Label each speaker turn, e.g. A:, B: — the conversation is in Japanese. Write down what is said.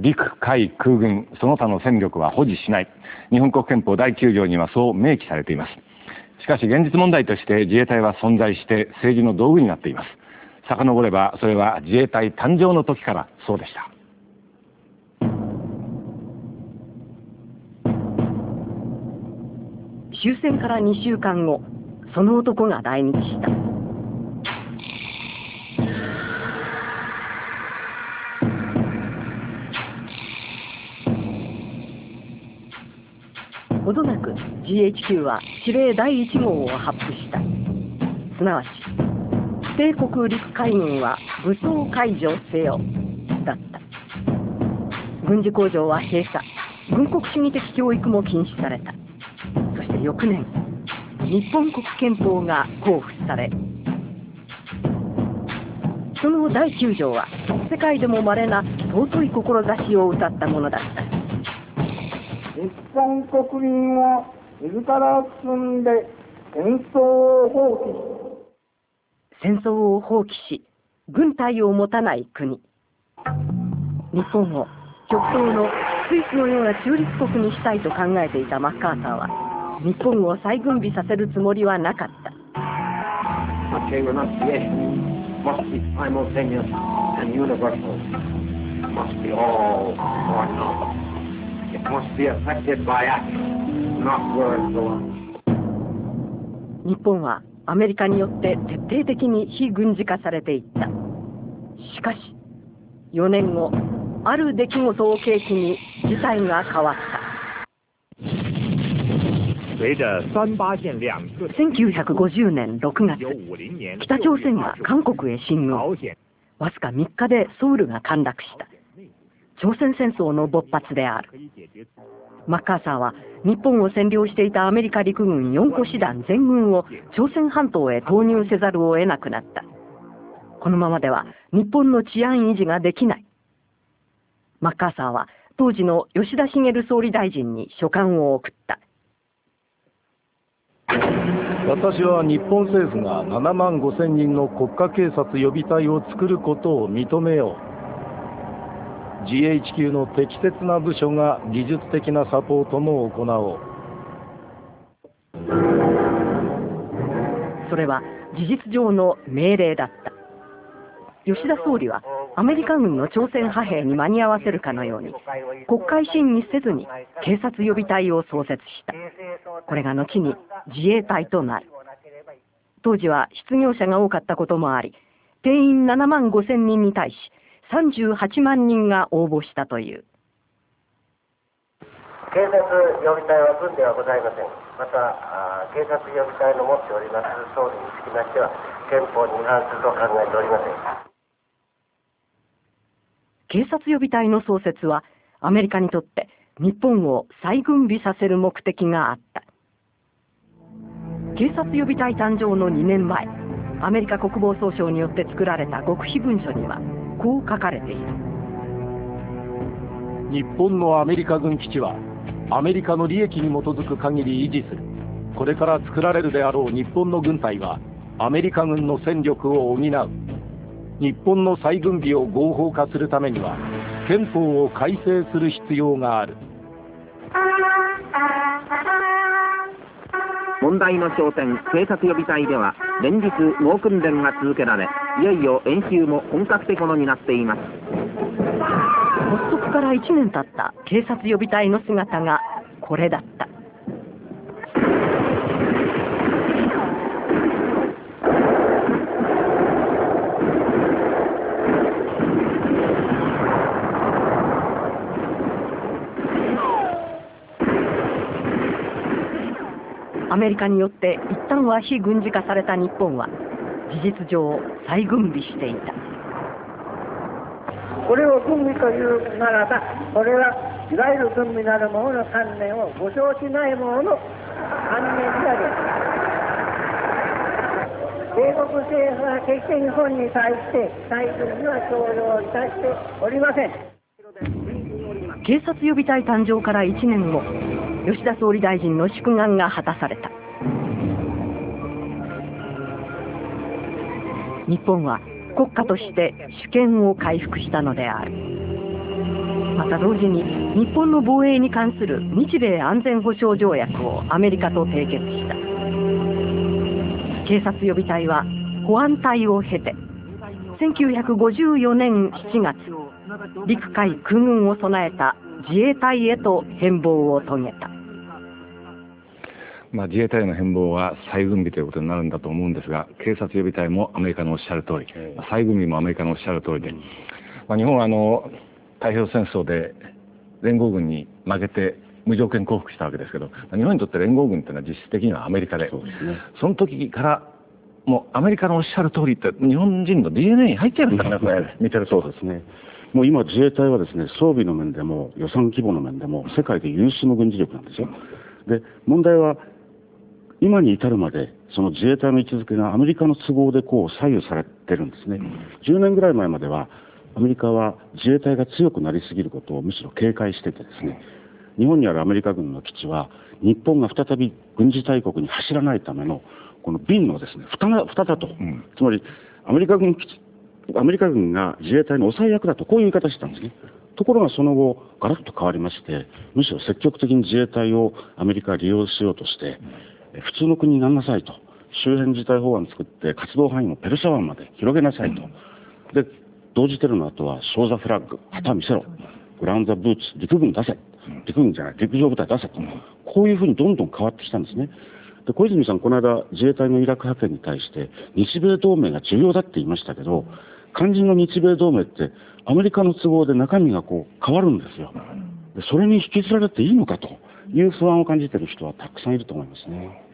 A: 陸海空軍その他の戦力は保持しない。日本国憲法第9条にはそう明記されています。しかし現実問題として自衛隊は存在して政治の道具になっています。遡ればそれは自衛隊誕生の時からそうでした。
B: 終戦から2週間後、その男が来日した。ほどなく GHQ は指令第1号を発布した。すなわち帝国陸海軍は武装解除せよだった。軍事工場は閉鎖、軍国主義的教育も禁止された。そして翌年、日本国憲法が公布され、その第9条は世界でも稀な尊い志を歌ったものだった。
C: 日本国民は自ら進んで戦争を
B: 放棄し、軍隊を持たない国。日本を極東のスイスのような中立国にしたいと考えていたマッカーサーは、日本を再軍備させるつもりはなかった。日本はアメリカによって徹底的に非軍事化されていった。しかし4年後、ある出来事を契機に事態が変わった。1950年6月、北朝鮮が韓国へ進軍。わずか3日でソウルが陥落した。朝鮮戦争の勃発である。マッカーサーは日本を占領していたアメリカ陸軍4個師団全軍を朝鮮半島へ投入せざるを得なくなった。このままでは日本の治安維持ができない。マッカーサーは当時の吉田茂総理大臣に書簡を送った。
D: 私は日本政府が7万5千人の国家警察予備隊を作ることを認めよう。GHQ の適切な部署が技術的なサポートも行おう。
B: それは事実上の命令だった。吉田総理はアメリカ軍の朝鮮派兵に間に合わせるかのように国会審議せずに警察予備隊を創設した。これが後に自衛隊となる。当時は失業者が多かったこともあり、定員7万5千人に対し38万人が応募したという。
E: 警察予備隊は軍ではございません。また警察予備隊の持っております総理につきましては憲法に違反すると考えておりません。
B: 警察予備隊の創設はアメリカにとって日本を再軍備させる目的があった。警察予備隊誕生の2年前、アメリカ国防総省によって作られた極秘文書にはこう書かれている。
D: 日本のアメリカ軍基地はアメリカの利益に基づく限り維持する。これから作られるであろう日本の軍隊はアメリカ軍の戦力を補う。日本の再軍備を合法化するためには憲法を改正する必要がある。
F: 問題の商船警察予備隊では連日猛訓練が続けられ、いよいよ演習も本格的ものになっています。
B: 発足から1年経った警察予備隊の姿がこれだった。アメリカによって一旦は非軍事化された日本は事実上再軍備していた。
C: これを軍備というならば、これはいわゆる軍備なるものの観念をご承知ないものの観念であります。米国政府は決して日本に対して再軍備は協力いたしておりません。
B: 警察予備隊誕生から1年後、吉田総理大臣の祝願が果たされた。日本は国家として主権を回復したのである。 また同時に日本の防衛に関する日米安全保障条約をアメリカと締結した。警察予備隊は保安隊を経て1954年7月陸海空軍を備えた自衛隊へと変貌を遂げた。
A: 自衛隊への変貌は再軍備ということになるんだと思うんですが、警察予備隊もアメリカのおっしゃる通り、再軍備もアメリカのおっしゃる通りで、日本は太平洋戦争で連合軍に負けて無条件降伏したわけですけど、日本にとって連合軍というのは実質的にはアメリカで、その時からもうアメリカのおっしゃる通りって日本人の DNA に入っちゃいましたね、これ見てると。
G: そうですね。もう今自衛隊はですね、装備の面でも予算規模の面でも世界で有数の軍事力なんですよ。で、問題は今に至るまでその自衛隊の位置づけがアメリカの都合で左右されてるんですね。10年ぐらい前まではアメリカは自衛隊が強くなりすぎることをむしろ警戒しててですね、日本にあるアメリカ軍の基地は日本が再び軍事大国に走らないためのこの瓶のですね、蓋だと、つまりアメリカ軍が自衛隊の抑え役だと、こういう言い方してたんですね。ところがその後ガラッと変わりまして、むしろ積極的に自衛隊をアメリカは利用しようとして、普通の国になりなさいと、周辺自衛隊法案を作って活動範囲をペルシャ湾まで広げなさいと。で、同時テロの後はショーザフラッグ、旗見せろ、グラウンザブーツ、陸軍出せ、陸軍じゃない、陸上部隊出せと、こういうふうにどんどん変わってきたんですね。で、小泉さん、この間自衛隊のイラク派遣に対して日米同盟が重要だって言いましたけど、肝心の日米同盟ってアメリカの都合で中身が変わるんですよ。で、それに引きずられていいのかという不安を感じている人はたくさんいると思いますね。